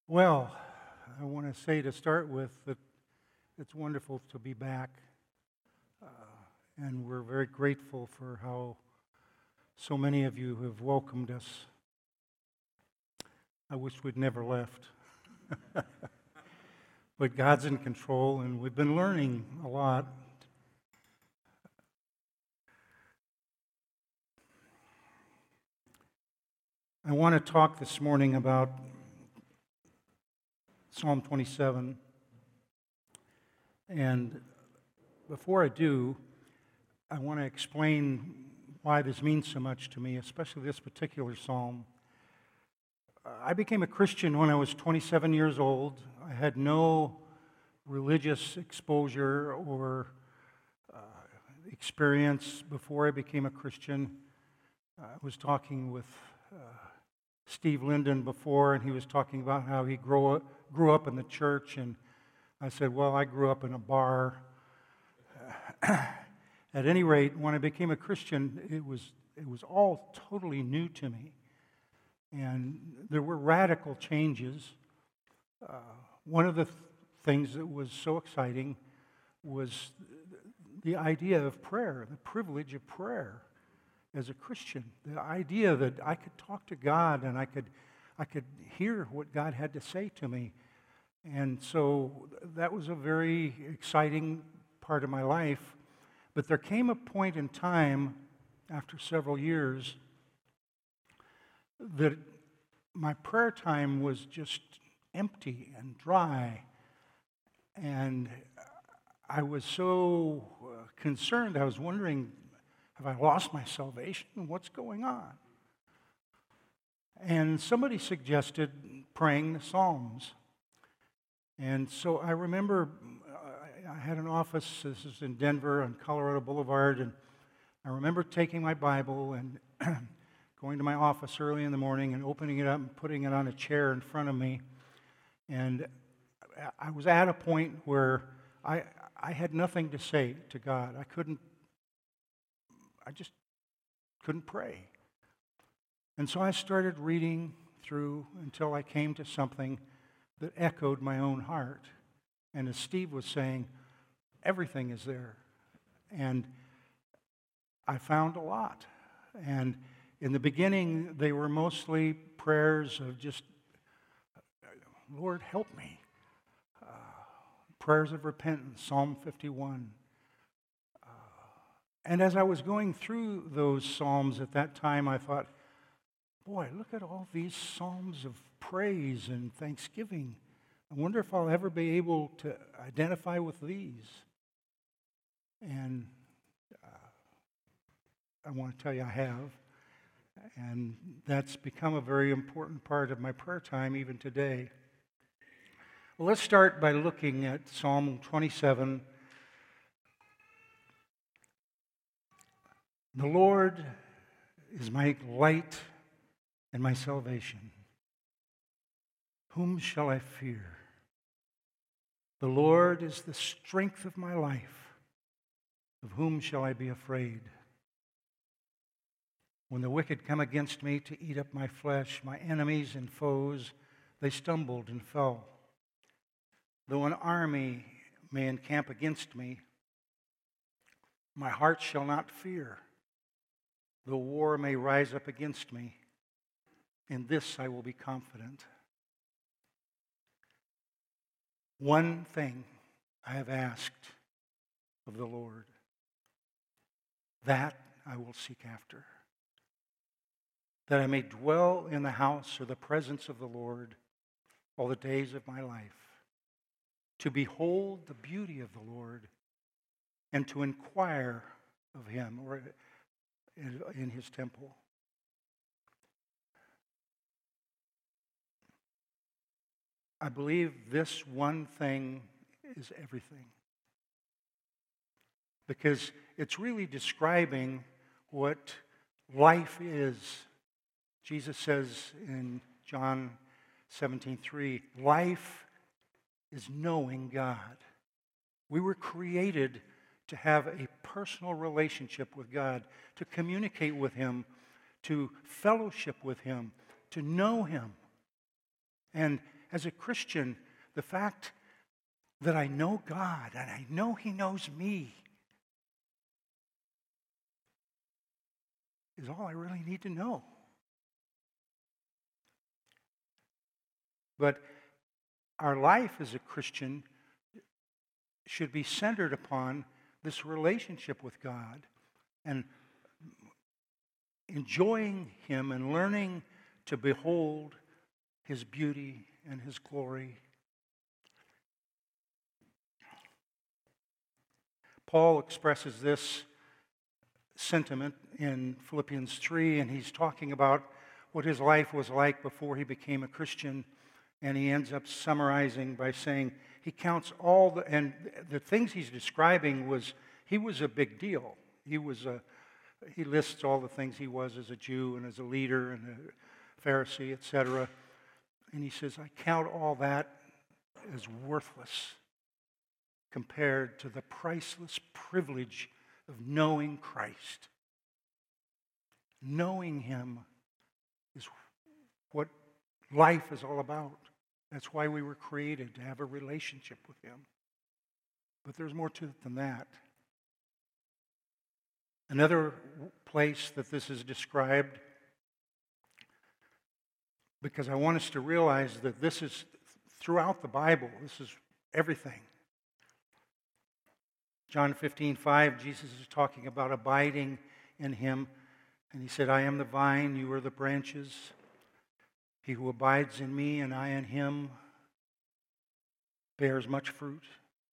Well, I want to say to start with that it's wonderful to be back, uh, and we're very grateful for how so many of you have welcomed us. I wish we'd never left. But God's in control, and we've been learning a lot. I want to talk this morning about Psalm 27. And before I do, I want to explain why this means so much to me, especially this particular psalm. I became a Christian when I was 27 years old. I had no religious exposure or experience before I became a Christian. I was talking with Steve Linden before, and he was talking about how he grew up in the church, and I said, well, I grew up in a bar. At any rate, when I became a Christian, it was all totally new to me. And there were radical changes. One of the things that was so exciting was the idea of prayer, the privilege of prayer as a Christian. The idea that I could talk to God and I could hear what God had to say to me. And so that was a very exciting part of my life. But there came a point in time, after several years, that my prayer time was just empty and dry. And I was so concerned. I was wondering, have I lost my salvation? What's going on? And somebody suggested praying the Psalms. And so I remember I had an office, this is in Denver on Colorado Boulevard, and I remember taking my Bible and going to my office early in the morning and opening it up and putting it on a chair in front of me. And I was at a point where I had nothing to say to God. I just couldn't pray. And so I started reading through until I came to something that echoed my own heart. And as Steve was saying, everything is there. And I found a lot. And in the beginning, they were mostly prayers of just, Lord, help me. Prayers of repentance, Psalm 51. And as I was going through those Psalms at that time, I thought, boy, look at all these Psalms of praise and thanksgiving. I wonder if I'll ever be able to identify with these. And I want to tell you I have. And that's become a very important part of my prayer time even today. Well, let's start by looking at Psalm 27. The Lord is my light and my salvation. Whom shall I fear? The Lord is the strength of my life. Of whom shall I be afraid? When the wicked come against me to eat up my flesh, my enemies and foes, they stumbled and fell. Though an army may encamp against me, my heart shall not fear. Though war may rise up against me, in this I will be confident. One thing I have asked of the Lord, that I will seek after, that I may dwell in the house or the presence of the Lord all the days of my life, to behold the beauty of the Lord and to inquire of him or in his temple. I believe this one thing is everything, because it's really describing what life is. Jesus says in John 17:3, life is knowing God. We were created to have a personal relationship with God, to communicate with him, to fellowship with him, to know him. And as a Christian, the fact that I know God and I know He knows me is all I really need to know. But our life as a Christian should be centered upon this relationship with God and enjoying Him and learning to behold His beauty and His glory. Paul expresses this sentiment in Philippians 3, and he's talking about what his life was like before he became a Christian, and he ends up summarizing by saying he counts all and the things he's describing he was a big deal. He lists all the things he was as a Jew and as a leader and a Pharisee, etc. And he says, I count all that as worthless compared to the priceless privilege of knowing Christ. Knowing Him is what life is all about. That's why we were created, to have a relationship with Him. But there's more to it than that. Another place that this is described, because I want us to realize that this is throughout the Bible, this is everything. John 15:5, Jesus is talking about abiding in Him. And He said, I am the vine, you are the branches. He who abides in me and I in him bears much fruit.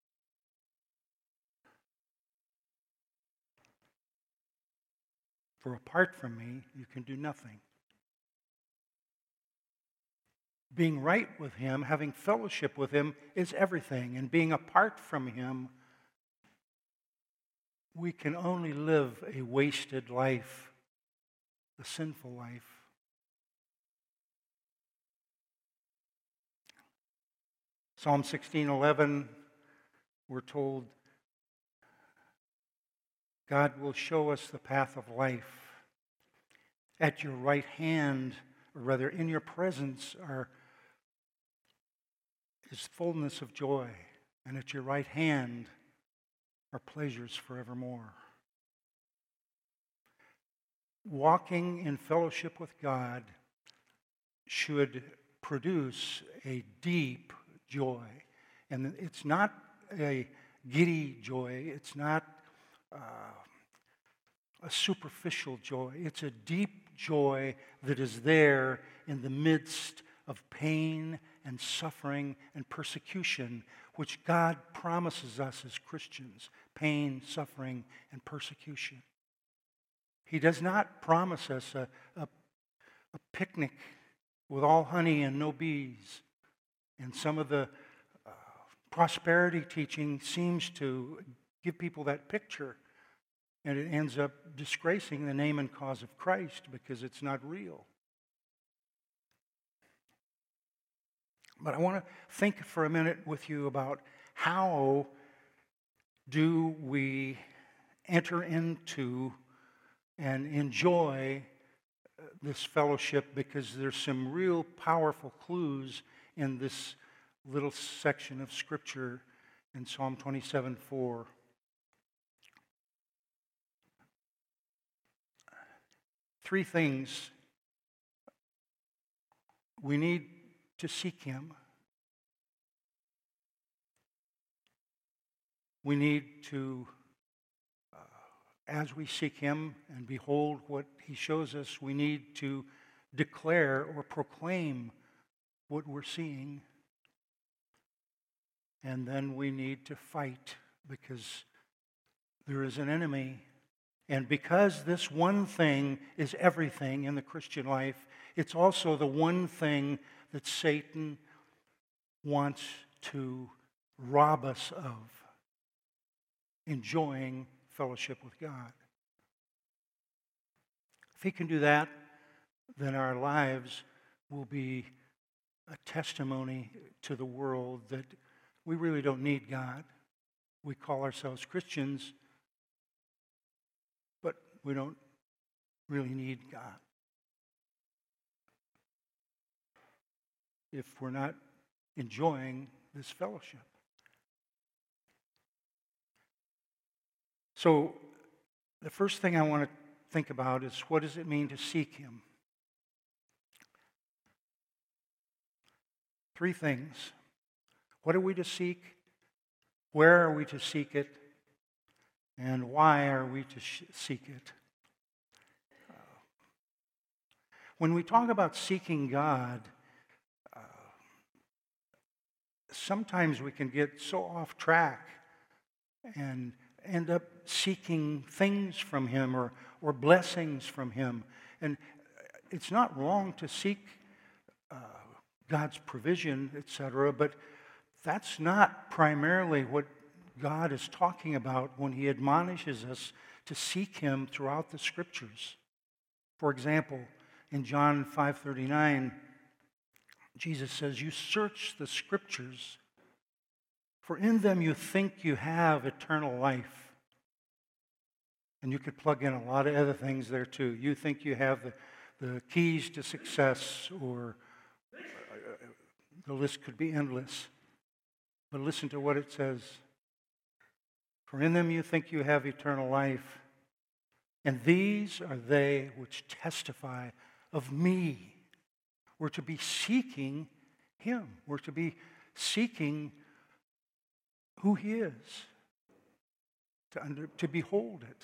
For apart from me, you can do nothing. Being right with Him, having fellowship with Him is everything. And being apart from Him, we can only live a wasted life, a sinful life. Psalm 16:11, we're told, God will show us the path of life. At your right hand, or rather in your presence, is fullness of joy, and at your right hand are pleasures forevermore. Walking in fellowship with God should produce a deep joy. And it's not a giddy joy. It's not a superficial joy. It's a deep joy that is there in the midst of pain and suffering and persecution, which God promises us as Christians. Pain, suffering, and persecution. He does not promise us a picnic with all honey and no bees. And some of the prosperity teaching seems to give people that picture. And it ends up disgracing the name and cause of Christ because it's not real. But I want to think for a minute with you about how do we enter into and enjoy this fellowship, because there's some real powerful clues in this little section of Scripture in Psalm 27:4. Three things. We need to seek Him. We need to, as we seek Him and behold what He shows us, we need to declare or proclaim what we're seeing. And then we need to fight, because there is an enemy. And because this one thing is everything in the Christian life, it's also the one thing that Satan wants to rob us of, enjoying fellowship with God. If he can do that, then our lives will be a testimony to the world that we really don't need God. We call ourselves Christians, but we don't really need God. If we're not enjoying this fellowship. So the first thing I want to think about is, what does it mean to seek Him? 3 things. What are we to seek? Where are we to seek it? And why are we to seek it? When we talk about seeking God, sometimes we can get so off track and end up seeking things from Him or blessings from Him. And it's not wrong to seek God's provision, etc., but that's not primarily what God is talking about when He admonishes us to seek Him throughout the Scriptures. For example, in John 5:39, Jesus says, "You search the Scriptures, for in them you think you have eternal life." And you could plug in a lot of other things there too. You think you have the keys to success, or the list could be endless. But listen to what it says. "For in them you think you have eternal life, and these are they which testify of me." We're to be seeking Him. We're to be seeking who He is, to behold it.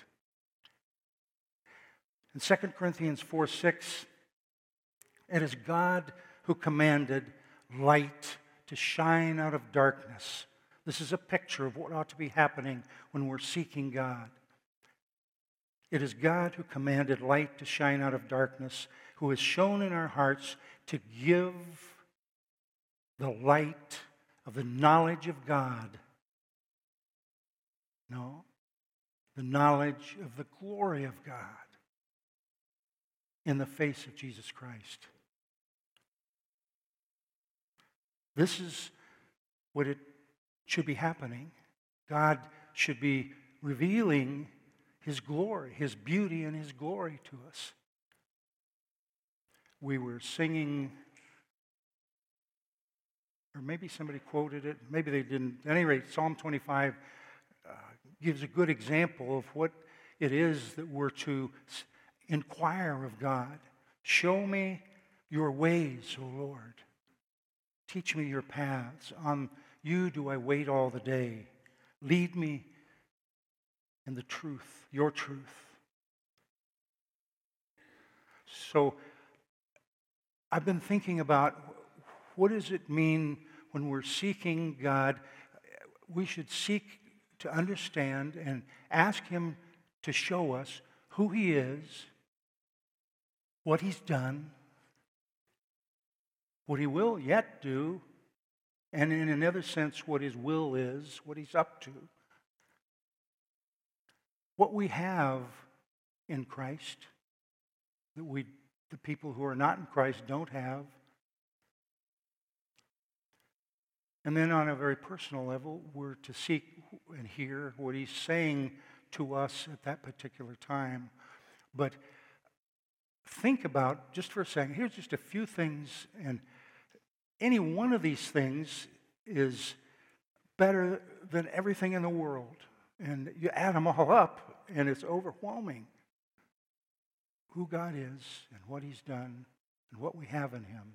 In 2 Corinthians 4:6, it is God who commanded light to shine out of darkness. This is a picture of what ought to be happening when we're seeking God. It is God who commanded light to shine out of darkness, who has shown in our hearts to give the light of the knowledge of God. No, the knowledge of the glory of God in the face of Jesus Christ. This is what it should be happening. God should be revealing His glory, His beauty, and His glory to us. We were singing, or maybe somebody quoted it, maybe they didn't. At any rate, Psalm 25 gives a good example of what it is that we're to inquire of God. "Show me your ways, O Lord. Teach me your paths. On you do I wait all the day. Lead me in the truth, your truth." So I've been thinking about, what does it mean when we're seeking God? We should seek to understand and ask Him to show us who He is, what He's done, what He will yet do, and in another sense, what His will is, what He's up to. What we have in Christ that the people who are not in Christ don't have. And then on a very personal level, we're to seek and hear what He's saying to us at that particular time. But think about, just for a second, here's just a few things, and any one of these things is better than everything in the world. And you add them all up, and it's overwhelming who God is and what He's done and what we have in Him.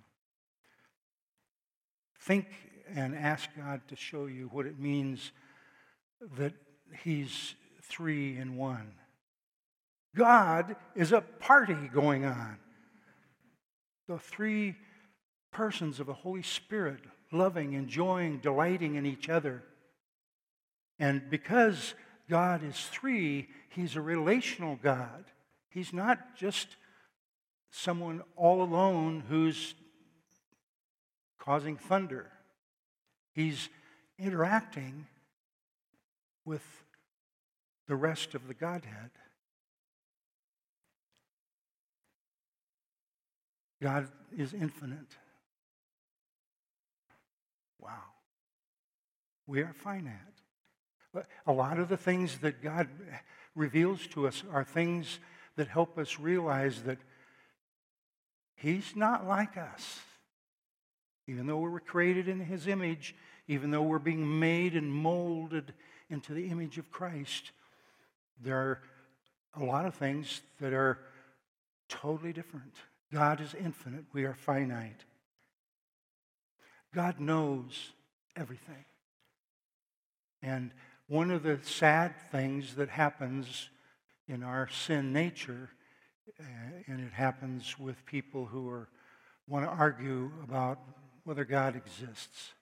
Think and ask God to show you what it means that He's 3 in 1. God is a party going on. The 3 persons of the Holy Spirit, loving, enjoying, delighting in each other. And because God is 3, He's a relational God. He's not just someone all alone who's causing thunder. He's interacting with the rest of the Godhead. God is infinite. Wow. We are finite. But a lot of the things that God reveals to us are things that help us realize that He's not like us. Even though we were created in His image, even though we're being made and molded into the image of Christ, there are a lot of things that are totally different. God is infinite. We are finite. God knows everything. And one of the sad things that happens in our sin nature, and it happens with people who want to argue about whether God exists.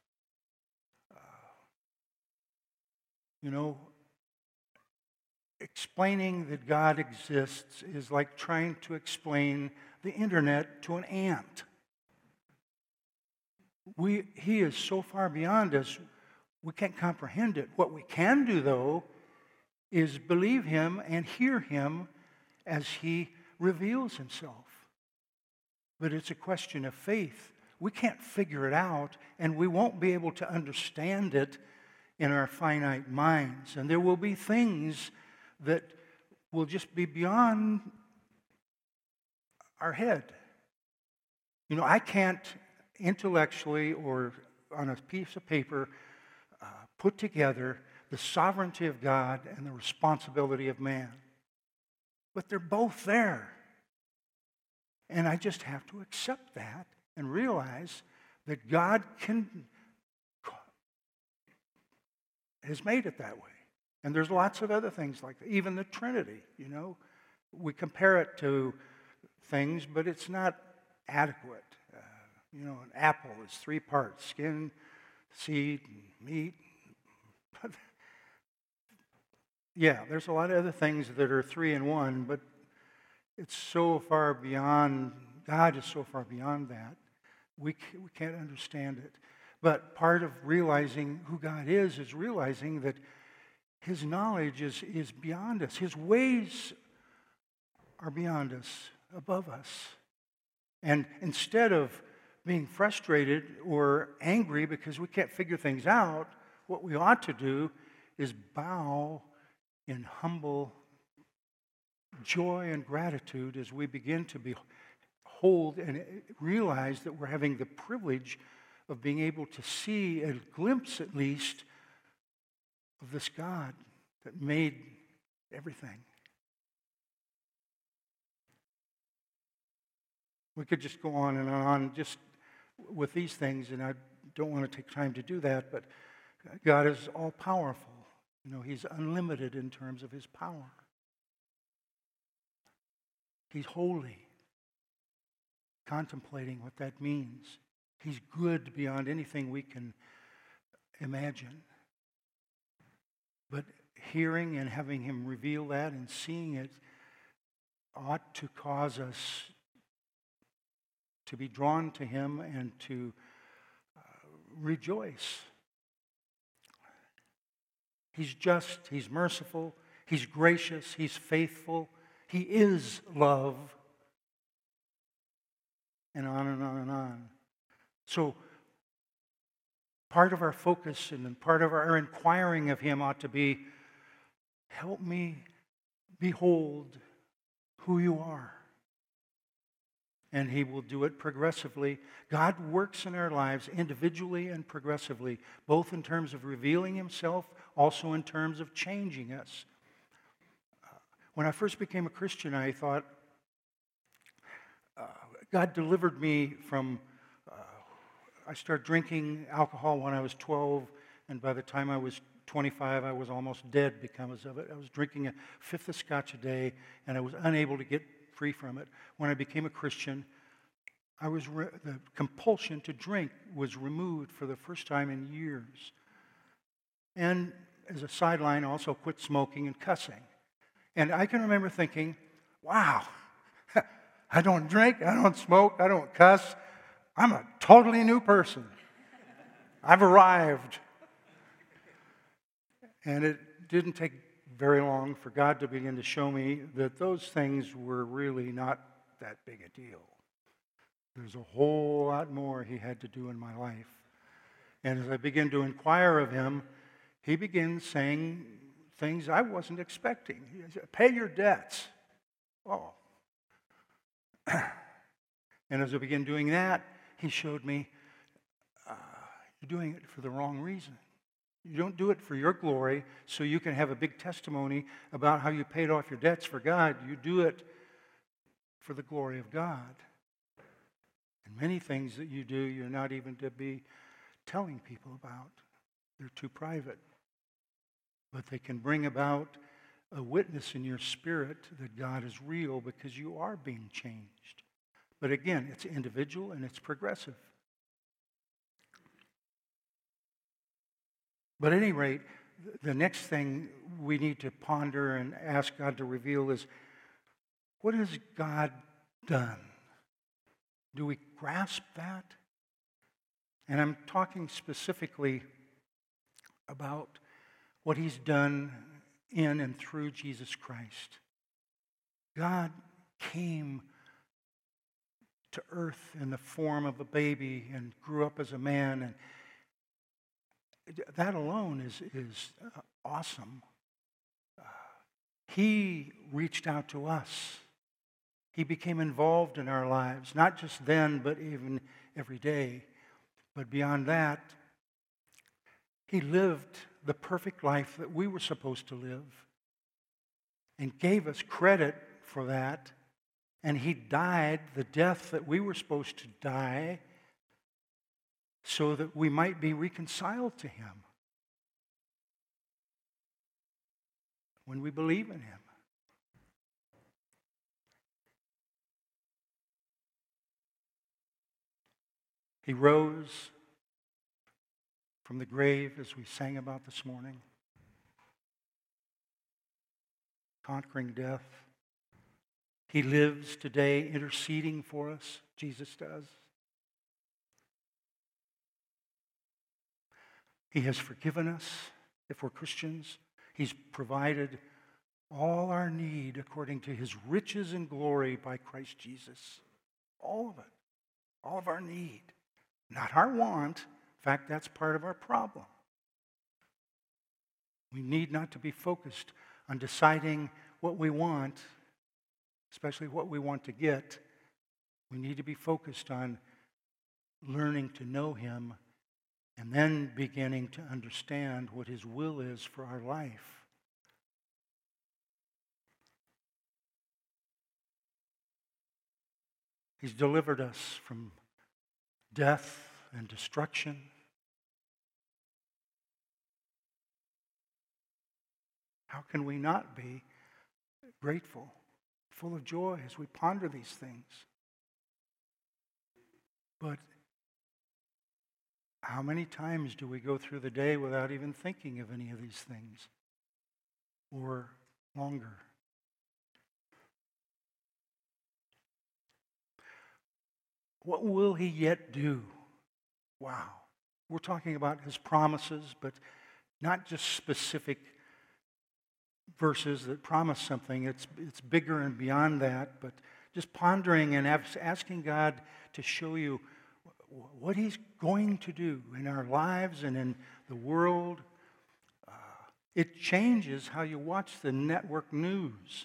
Explaining that God exists is like trying to explain the internet to an ant. He is so far beyond us, we can't comprehend it. What we can do, though, is believe Him and hear Him as He reveals Himself. But it's a question of faith. We can't figure it out, and we won't be able to understand it in our finite minds. And there will be things that will just be beyond our head. I can't intellectually or on a piece of paper put together the sovereignty of God and the responsibility of man. But they're both there. And I just have to accept that and realize that God has made it that way. And there's lots of other things like that. Even the Trinity, we compare it to things, but it's not adequate. An apple is 3 parts: skin, seed, and meat. Yeah, there's a lot of other things that are 3 in 1, but it's so far beyond, God is so far beyond that. We can't understand it. But part of realizing who God is realizing that His knowledge is beyond us. His ways are beyond us, above us. And instead of being frustrated or angry because we can't figure things out, what we ought to do is bow in humble joy and gratitude as we begin to behold and realize that we're having the privilege of being able to see a glimpse, at least, of this God that made everything. We could just go on and on just with these things, and I don't want to take time to do that, but God is all-powerful. He's unlimited in terms of His power. He's holy. Contemplating what that means. He's good beyond anything we can imagine. But hearing and having Him reveal that and seeing it ought to cause us to be drawn to Him and to rejoice. He's just, He's merciful, He's gracious, He's faithful, He is love, and on and on and on. So part of our focus and part of our inquiring of Him ought to be, help me behold who You are. And He will do it progressively. God works in our lives individually and progressively, both in terms of revealing Himself, also in terms of changing us. When I first became a Christian, I thought, God delivered me from, I started drinking alcohol when I was 12, and by the time I was 25, I was almost dead because of it. I was drinking a fifth of scotch a day, and I was unable to get free from it. When I became a Christian, the compulsion to drink was removed for the first time in years. And as a sideline, I also quit smoking and cussing. And I can remember thinking, wow, I don't drink, I don't smoke, I don't cuss. I'm a totally new person. I've arrived. And it didn't take very long for God to begin to show me that those things were really not that big a deal. There's a whole lot more He had to do in my life. And as I began to inquire of Him, He began saying things I wasn't expecting. He said, pay your debts. Oh. And as I began doing that, He showed me you're doing it for the wrong reason. You don't do it for your glory so you can have a big testimony about how you paid off your debts for God. You do it for the glory of God. And many things that you do, you're not even to be telling people about. They're too private. But they can bring about a witness in your spirit that God is real because you are being changed. But again, it's individual and it's progressive. But at any rate, the next thing we need to ponder and ask God to reveal is, what has God done? Do we grasp that? And I'm talking specifically about what He's done in and through Jesus Christ. God came to earth in the form of a baby and grew up as a man, and that alone is awesome. He reached out to us. He became involved in our lives, not just then, but even every day. But beyond that, He lived the perfect life that we were supposed to live and gave us credit for that. And He died the death that we were supposed to die so that we might be reconciled to Him when we believe in Him. He rose from the grave, as we sang about this morning, conquering death. He lives today interceding for us. Jesus does. He has forgiven us if we're Christians. He's provided all our need according to His riches and glory by Christ Jesus. All of it. All of our need. Not our want. In fact, that's part of our problem. We need not to be focused on deciding what we want, especially what we want to get. We need to be focused on learning to know Him and then beginning to understand what His will is for our life. He's delivered us from death and destruction. How can we not be grateful, full of joy as we ponder these things? But how many times do we go through the day without even thinking of any of these things? Or longer? What will He yet do? Wow. We're talking about His promises, but not just specific verses that promise something. It's bigger and beyond that, but just pondering and asking God to show you what He's going to do in our lives and in the world. It changes how you watch the network news.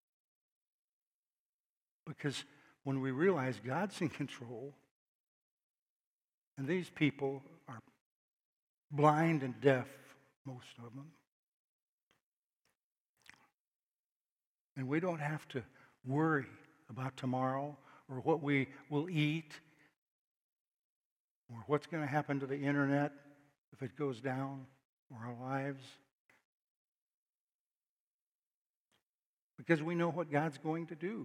Because when we realize God's in control, and these people are blind and deaf, most of them, and we don't have to worry about tomorrow or what we will eat or what's going to happen to the internet if it goes down, or our lives. Because we know what God's going to do.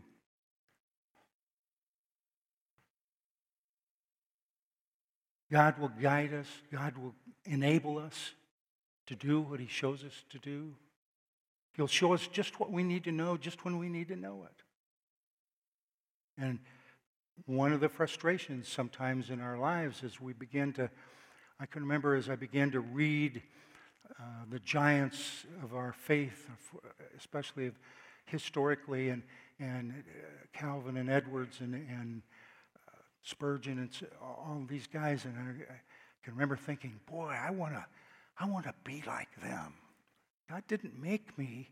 God will guide us. God will enable us to do what He shows us to do. He'll show us just what we need to know, just when we need to know it. And one of the frustrations sometimes in our lives is I can remember as I began to read the giants of our faith, especially historically, and Calvin and Edwards and Spurgeon and all these guys, and I can remember thinking, boy, I want to be like them. God didn't make me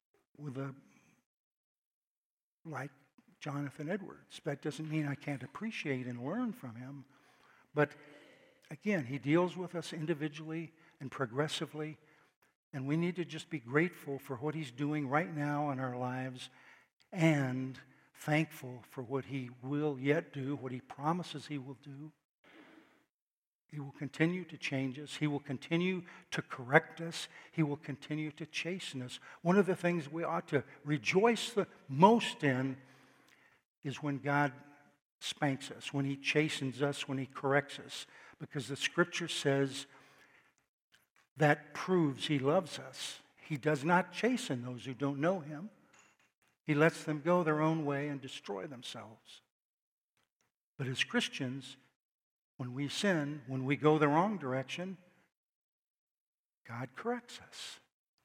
like Jonathan Edwards. That doesn't mean I can't appreciate and learn from him, but again, he deals with us individually and progressively, and we need to just be grateful for what he's doing right now in our lives and thankful for what he will yet do, what he promises he will do. He will continue to change us. He will continue to correct us. He will continue to chasten us. One of the things we ought to rejoice the most in is when God spanks us, when he chastens us, when he corrects us. Because the Scripture says that proves he loves us. He does not chasten those who don't know him. He lets them go their own way and destroy themselves. But as Christians, when we sin, when we go the wrong direction, God corrects us.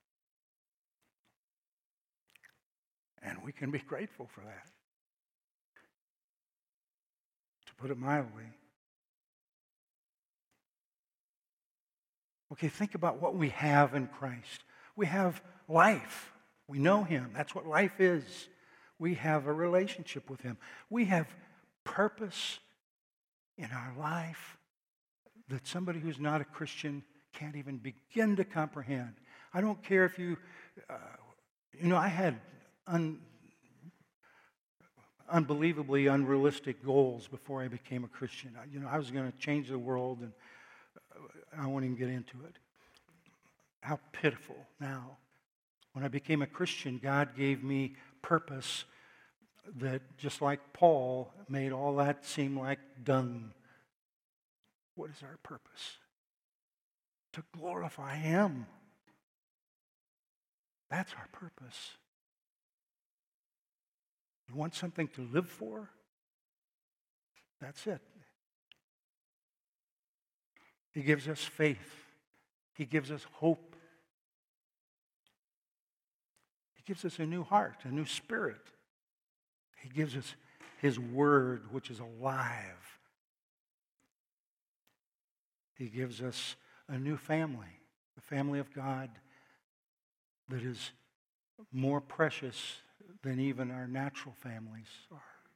And we can be grateful for that. To put it mildly. Okay, think about what we have in Christ. We have life. We know him. That's what life is. We have a relationship with him. We have purpose in our life that somebody who's not a Christian can't even begin to comprehend. I don't care if you, I had unbelievably unrealistic goals before I became a Christian. I was going to change the world, and I won't even get into it. How pitiful now. When I became a Christian, God gave me purpose that, just like Paul, made all that seem like dung. What is our purpose? To glorify him. That's our purpose. You want something to live for? That's it. He gives us faith. He gives us hope. He gives us a new heart, a new spirit. He gives us his word, which is alive. He gives us a new family, the family of God that is more precious than even our natural families are.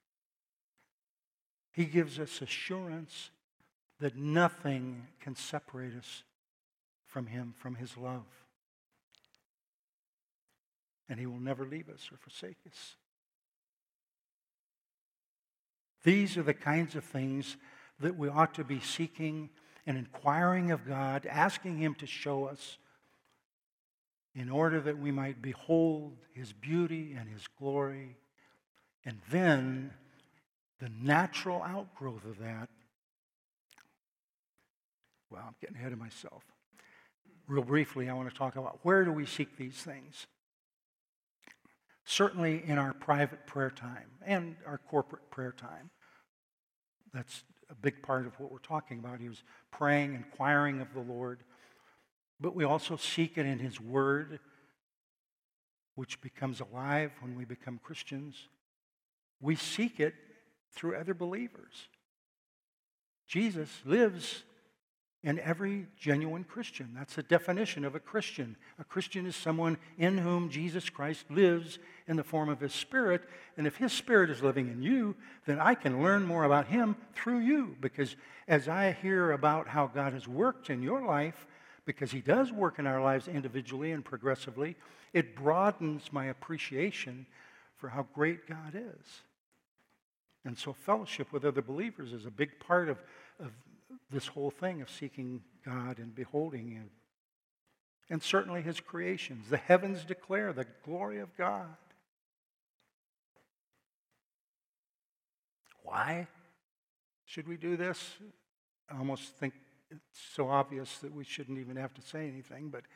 He gives us assurance that nothing can separate us from him, from his love. And he will never leave us or forsake us. These are the kinds of things that we ought to be seeking and inquiring of God, asking him to show us in order that we might behold his beauty and his glory. And then the natural outgrowth of that, well, I'm getting ahead of myself. Real briefly, I want to talk about where do we seek these things? Certainly in our private prayer time and our corporate prayer time. That's a big part of what we're talking about. He was praying, inquiring of the Lord. But we also seek it in his word, which becomes alive when we become Christians. We seek it through other believers. Jesus lives in every genuine Christian. That's the definition of a Christian. A Christian is someone in whom Jesus Christ lives in the form of his Spirit. And if his Spirit is living in you, then I can learn more about him through you. Because as I hear about how God has worked in your life, because he does work in our lives individually and progressively, it broadens my appreciation for how great God is. And so fellowship with other believers is a big part of this whole thing of seeking God and beholding him. And certainly his creations. The heavens declare the glory of God. Why should we do this? I almost think it's so obvious that we shouldn't even have to say anything, but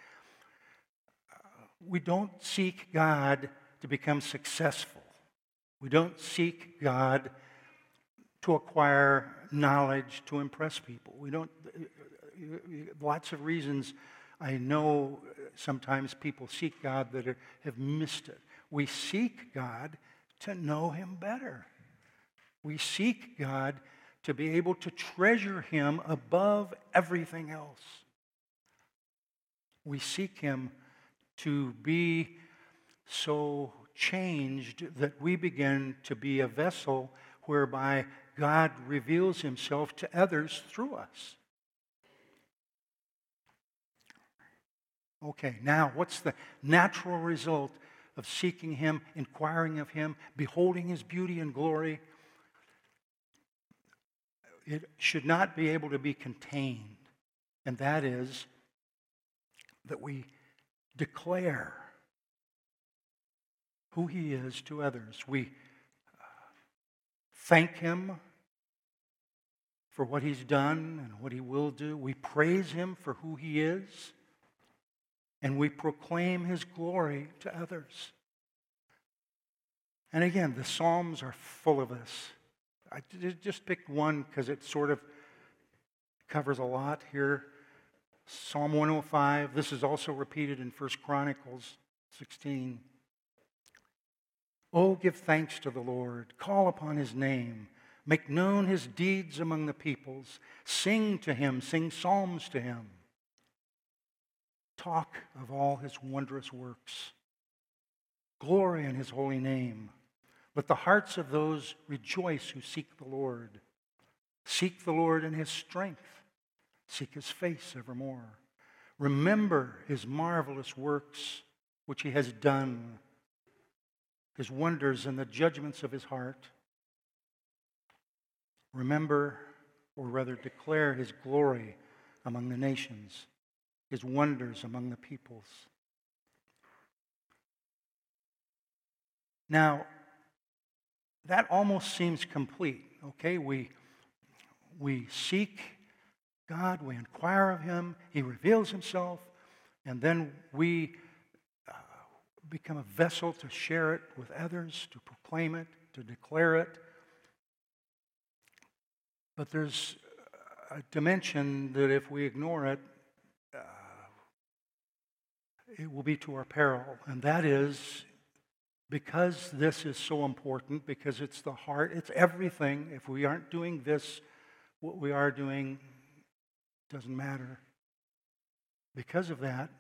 we don't seek God to become successful. We don't seek God to acquire knowledge to impress people. We don't, lots of reasons I know sometimes people seek God that have missed it. We seek God to know him better. We seek God to be able to treasure him above everything else. We seek him to be so changed that we begin to be a vessel whereby God reveals himself to others through us. Okay, now what's the natural result of seeking Him, inquiring of Him, beholding His beauty and glory? It should not be able to be contained, and that is that we declare who He is to others. We thank Him for what He's done and what He will do. We praise Him for who He is, and we proclaim His glory to others. And again, the Psalms are full of this. I just picked one because it sort of covers a lot here. Psalm 105. This is also repeated in 1 Chronicles 16. Oh, give thanks to the Lord. Call upon His name. Make known His deeds among the peoples. Sing to Him. Sing psalms to Him. Talk of all His wondrous works. Glory in His holy name. Let the hearts of those rejoice who seek the Lord. Seek the Lord in His strength. Seek His face evermore. Remember His marvelous works which He has done, His wonders and the judgments of His heart. Remember, or rather declare His glory among the nations, His wonders among the peoples. Now, that almost seems complete, okay? We seek God, we inquire of Him, He reveals Himself, and then we become a vessel to share it with others, to proclaim it, to declare it. But there's a dimension that if we ignore it, it will be to our peril, and that is because this is so important, because it's the heart, it's everything. If we aren't doing this, what we are doing doesn't matter. Because of that,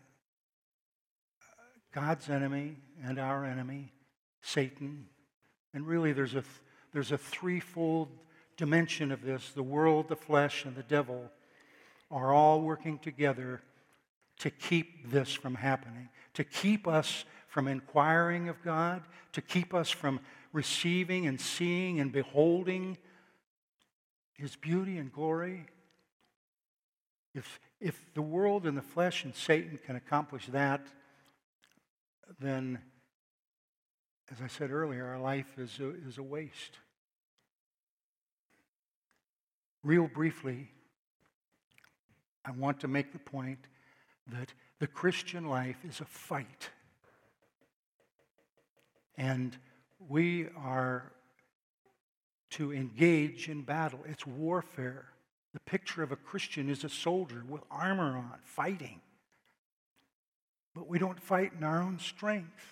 God's enemy and our enemy, Satan, and really there's a threefold dimension of this. The world, the flesh, and the devil are all working together to keep this from happening, to keep us from inquiring of God, to keep us from receiving and seeing and beholding His beauty and glory. If the world and the flesh and Satan can accomplish that, then, as I said earlier, our life is a waste. Real briefly, I want to make the point that the Christian life is a fight. And we are to engage in battle. It's warfare. The picture of a Christian is a soldier with armor on, fighting. But we don't fight in our own strength.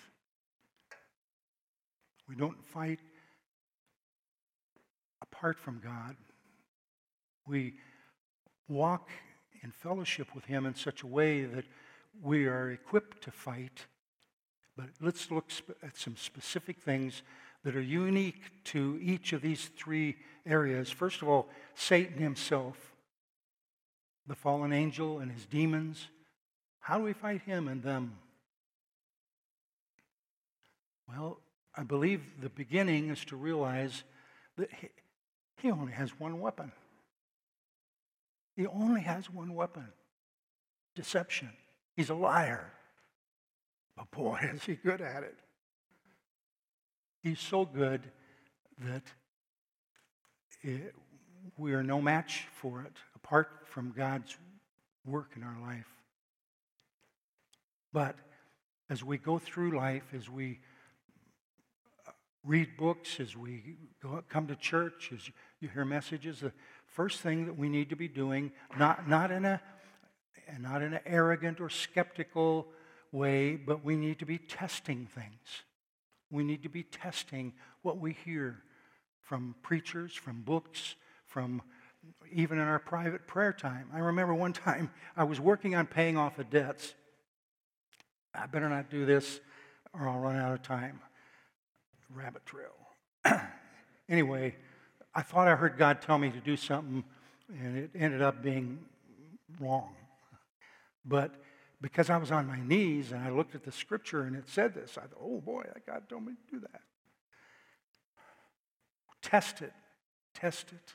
We don't fight apart from God. We walk in fellowship with Him in such a way that we are equipped to fight. But let's look at some specific things that are unique to each of these three areas. First of all, Satan himself, the fallen angel and his demons. How do we fight him and them? Well, I believe the beginning is to realize that he only has one weapon. He only has one weapon. Deception. He's a liar. But boy, is he good at it. He's so good that we are no match for it apart from God's work in our life. But as we go through life, as we read books, as we come to church, as you hear messages, the first thing that we need to be doing, not in an arrogant or skeptical way, but we need to be testing things. We need to be testing what we hear from preachers, from books, from even in our private prayer time. I remember one time I was working on paying off the debts. I better not do this or I'll run out of time. Rabbit trail. Anyway, I thought I heard God tell me to do something, and it ended up being wrong. But because I was on my knees and I looked at the scripture and it said this, I thought, oh boy, that God told me to do that. Test it. Test it.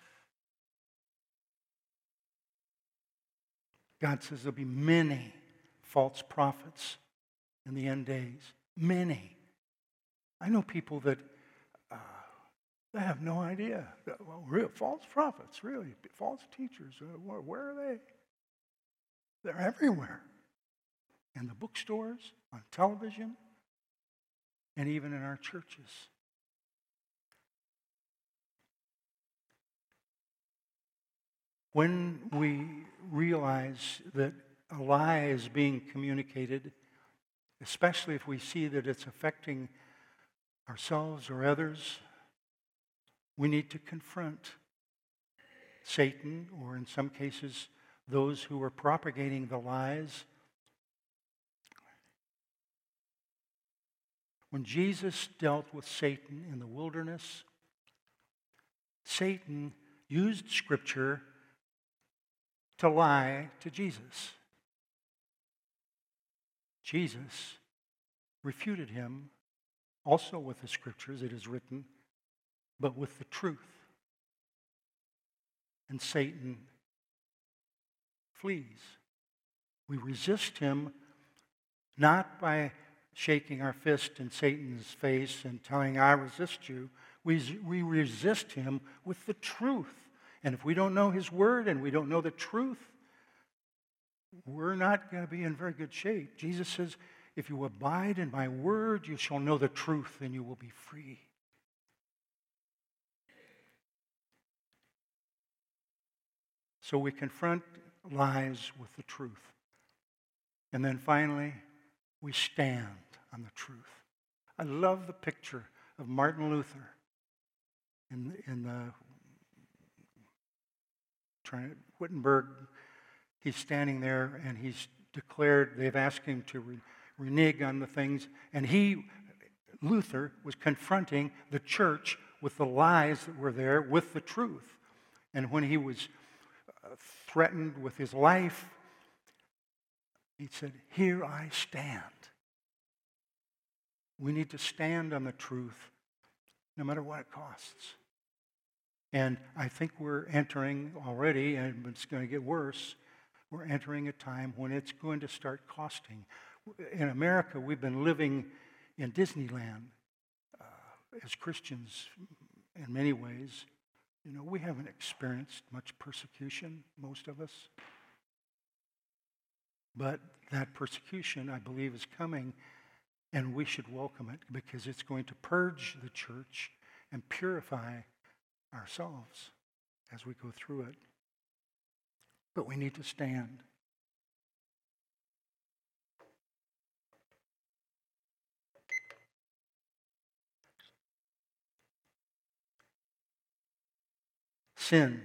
God says there'll be many false prophets in the end days. Many. I know people that they have no idea. Well, real false prophets, really, false teachers. Where are they? They're everywhere. In the bookstores, on television, and even in our churches. When we realize that a lie is being communicated, especially if we see that it's affecting ourselves or others, we need to confront Satan, or in some cases, those who are propagating the lies. When Jesus dealt with Satan in the wilderness, Satan used Scripture to lie to Jesus. Jesus refuted him also with the Scriptures, it is written, but with the truth. And Satan flees. We resist him not by shaking our fist in Satan's face and telling, I resist you. We resist him with the truth. And if we don't know his word and we don't know the truth, we're not going to be in very good shape. Jesus says, if you abide in my word, you shall know the truth and you will be free. So we confront lies with the truth. And then finally, we stand on the truth. I love the picture of Martin Luther in the Wittenberg. He's standing there and he's declared, they've asked him to renege on the things, and Luther, was confronting the church with the lies that were there with the truth. And when he was threatened with his life, he said, here I stand. We need to stand on the truth no matter what it costs. And I think we're entering already, and it's going to get worse, we're entering a time when it's going to start costing. In America, we've been living in Disneyland as Christians in many ways. You know, we haven't experienced much persecution, most of us. But that persecution, I believe, is coming, and we should welcome it because it's going to purge the church and purify ourselves as we go through it. But we need to stand. Sin.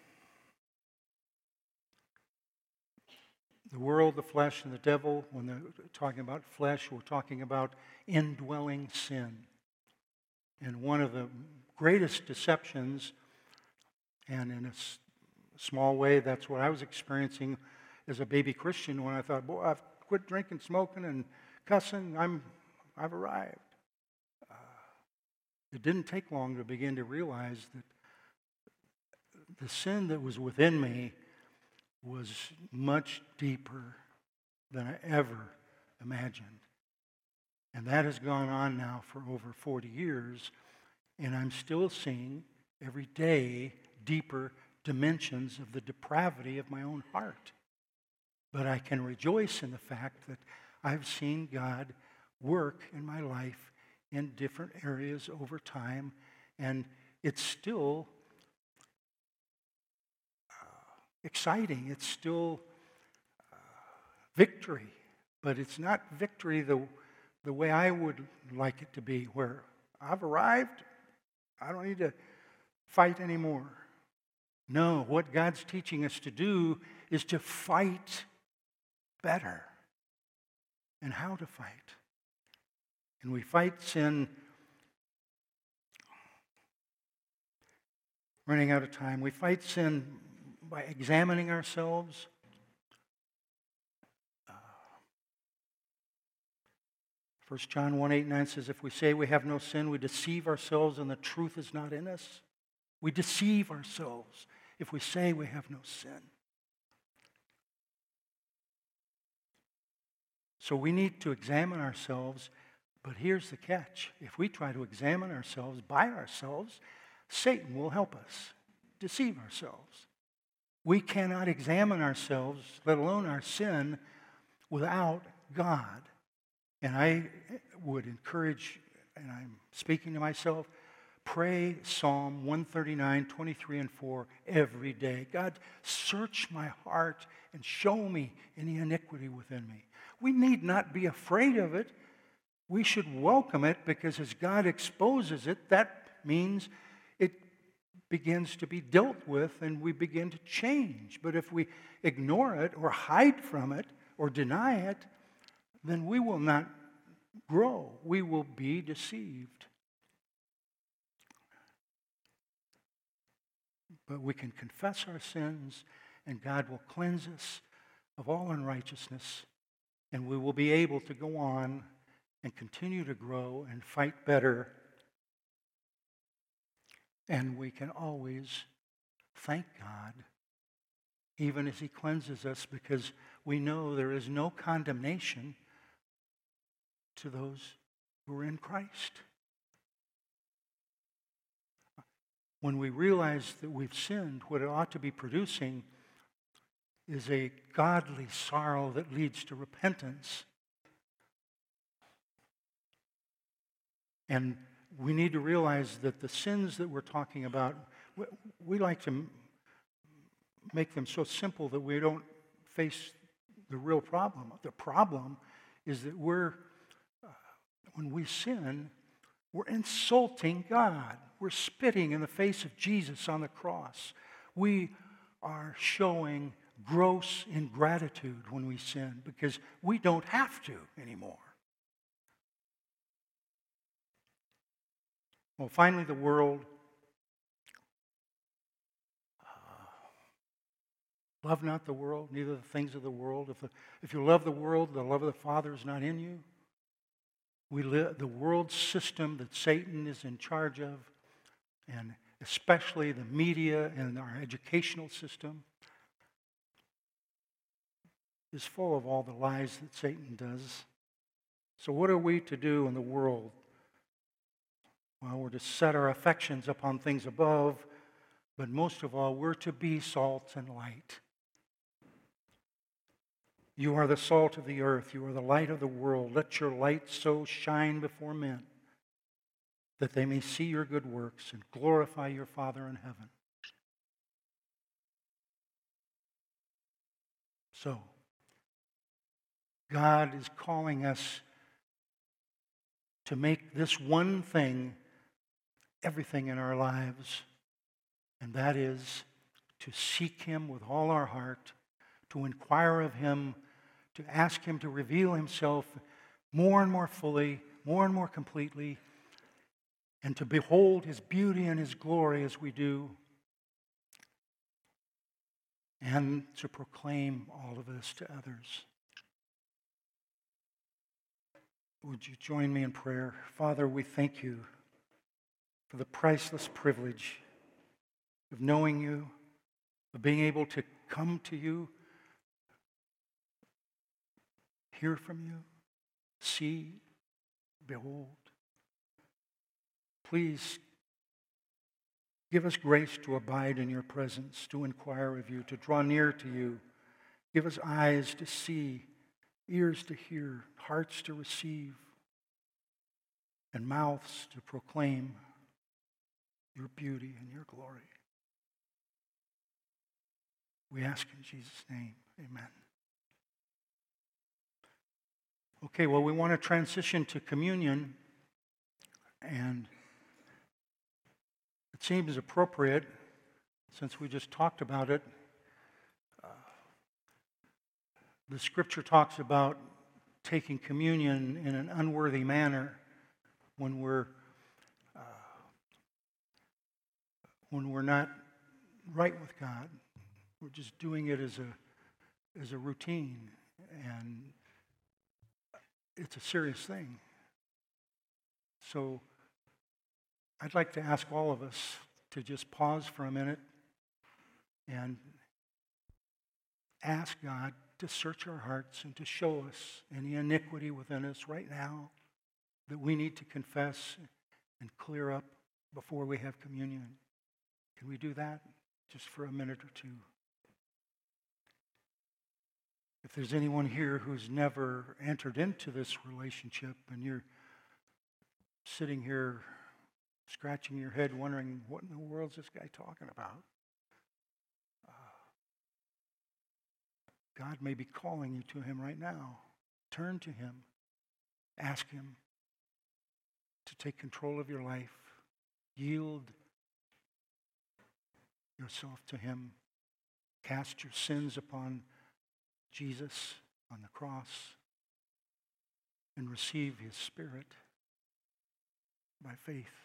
The world, the flesh, and the devil, when they're talking about flesh, we're talking about indwelling sin. And one of the greatest deceptions, and in a small way, that's what I was experiencing as a baby Christian when I thought, boy, I've quit drinking, smoking, and cussing. I've arrived. It didn't take long to begin to realize that the sin that was within me was much deeper than I ever imagined. And that has gone on now for over 40 years, and I'm still seeing every day deeper dimensions of the depravity of my own heart. But I can rejoice in the fact that I've seen God work in my life in different areas over time, and it's still exciting. It's still victory, but it's not victory the way I would like it to be, where I've arrived, I don't need to fight anymore. No, what God's teaching us to do is to fight better and how to fight. And we fight sin. Running out of time. We fight sin by examining ourselves, 1 John 1:8-9 says, if we say we have no sin, we deceive ourselves and the truth is not in us. We deceive ourselves if we say we have no sin. So we need to examine ourselves, but here's the catch. If we try to examine ourselves by ourselves, Satan will help us deceive ourselves. We cannot examine ourselves, let alone our sin, without God. And I would encourage, and I'm speaking to myself, pray Psalm 139, 23 and 4 every day. God, search my heart and show me any iniquity within me. We need not be afraid of it. We should welcome it because as God exposes it, that means it begins to be dealt with and we begin to change. But if we ignore it or hide from it or deny it, then we will not grow. We will be deceived. But we can confess our sins and God will cleanse us of all unrighteousness and we will be able to go on and continue to grow and fight better. And we can always thank God even as He cleanses us because we know there is no condemnation to those who are in Christ. When we realize that we've sinned, what it ought to be producing is a godly sorrow that leads to repentance. And we need to realize that the sins that we're talking about, we like to make them so simple that we don't face the real problem. The problem is that when we sin, we're insulting God. We're spitting in the face of Jesus on the cross. We are showing gross ingratitude when we sin because we don't have to anymore. Well, finally, the world. Love not the world, neither the things of the world. If you love the world, the love of the Father is not in you. We live the world system that Satan is in charge of, and especially the media and our educational system, is full of all the lies that Satan does. So what are we to do in the world? Well, we're to set our affections upon things above, but most of all, we're to be salt and light. You are the salt of the earth. You are the light of the world. Let your light so shine before men that they may see your good works and glorify your Father in heaven. So, God is calling us to make this one thing everything in our lives, and that is to seek Him with all our heart, to inquire of Him, to ask Him to reveal Himself more and more fully, more and more completely, and to behold His beauty and His glory as we do, and to proclaim all of this to others. Would you join me in prayer? Father, we thank You for the priceless privilege of knowing You, of being able to come to You, hear from You, see, behold. Please give us grace to abide in Your presence, to inquire of You, to draw near to You. Give us eyes to see, ears to hear, hearts to receive, and mouths to proclaim Your beauty and Your glory. We ask in Jesus' name, amen. Okay, well, we want to transition to communion, and it seems appropriate, since we just talked about it. The Scripture talks about taking communion in an unworthy manner when we're not right with God. We're just doing it as a routine, and it's a serious thing. So I'd like to ask all of us to just pause for a minute and ask God to search our hearts and to show us any iniquity within us right now that we need to confess and clear up before we have communion. Can we do that just for a minute or two? If there's anyone here who's never entered into this relationship and you're sitting here scratching your head wondering, what in the world is this guy talking about? God may be calling you to him right now. Turn to him. Ask him to take control of your life. Yield yourself to him. Cast your sins upon Jesus on the cross and receive his Spirit by faith.